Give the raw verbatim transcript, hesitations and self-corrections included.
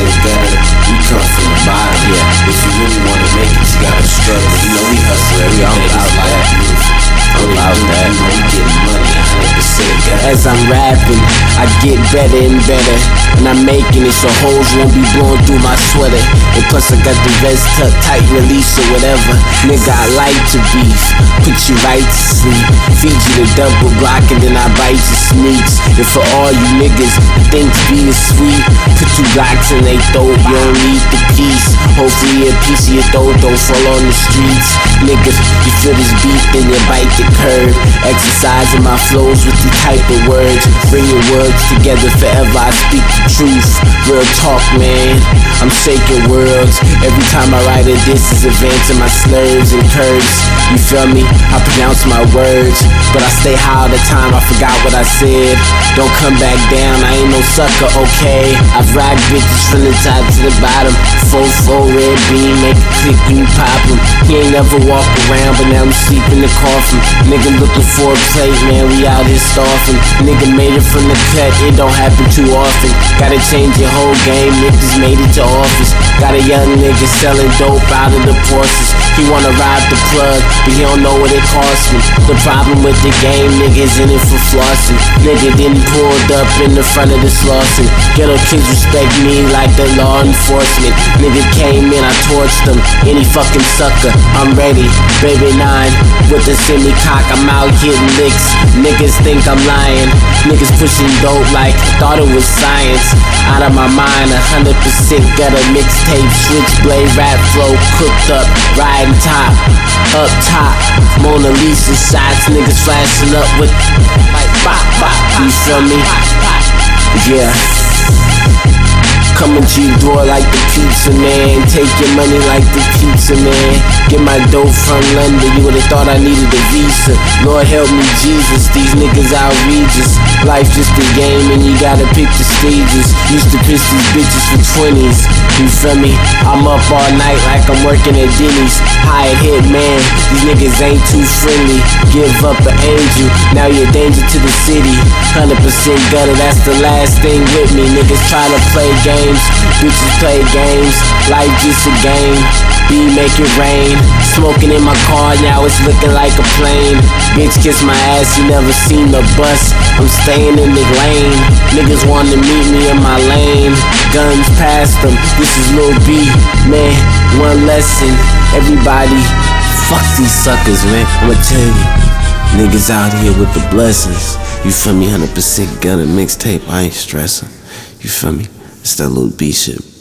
percent better. We come from the bottom, yeah. If you really wanna make it, you gotta struggle. You know we hustle every day, this life beautiful. I'm about that, you know we getting money, one hundred percent better. As I'm rapping, I get better and better, and I'm making it so hoes won't be blowing through my sweater. And plus I got the vest tucked tight, release or whatever. Nigga, I like to beef, put you right to sleep, feed you the double block and then I bite your sneaks. And for all you niggas that think being sweet, put two blocks in they throat, you don't need the peace. Hopefully a piece of your throat don't fall on the streets. Niggas, you feel this beat, then you bite the curb. Exercising my flows with the type of words, bringing words together forever, I speak the truth. Real talk, man, I'm shaking worlds. Every time I write a diss is advancing my slurs and curves. You feel me? I pronounce my words, but I stay high all the time, I forgot what I said. Don't come back down, I ain't no sucker, okay? I've rocked bitches from the top to the bottom. Four four red beam, make it click when you pop 'em. He ain't never walk around, but now I'm sleep in the coffin. Nigga looking for a plate, man, we out here starving. Nigga made it from the cut, it don't happen too often. Gotta change your whole game, niggas made it to office. Got a young nigga selling dope out of the Porsches. He wanna ride the plug, but he don't know what it costs me. The problem with the game, niggas in it for flossing. Nigga didn't pulled up in the front of the Slauson. Ghetto kids respect me like the law enforcement. Nigga came in, I torched them. Any fucking sucker, I'm ready. Baby nine with the semi cock, I'm out hitting licks. Niggas think I'm lying. Niggas pushing dope like thought it was science. Out of my mind, one hundred percent got a mixtape, switchblade rap flow, cooked up, riding top, up top. Mona Lisa shots, niggas flashing up with like bop bop. You feel me? Yeah. Coming to your door like the pizza man. Take your money like the pizza man. Get my dope from London, you would've thought I needed a visa. Lord help me Jesus, these niggas outrageous. Life just a game and you gotta pick the stages. Used to piss these bitches for twenties. You feel me? I'm up all night like I'm working at Denny's. Hired hit man, these niggas ain't too friendly. Give up an angel, now you're a danger to the city. one hundred percent gutter, that's the last thing with me. Niggas try to play games, bitches play games. Life just a game, be make it rain. Smoking in my car, now it's looking like a plane. Bitch kiss my ass, you never seen the bus. I'm staying in the lane. Niggas wanna meet me in my lane. Guns past them, this is Lil B. Man, one lesson, everybody, fuck these suckers, man. I'ma tell you, niggas out here with the blessings. You feel me? one hundred percent got a mixtape, I ain't stressing. You feel me? It's that Lil B shit.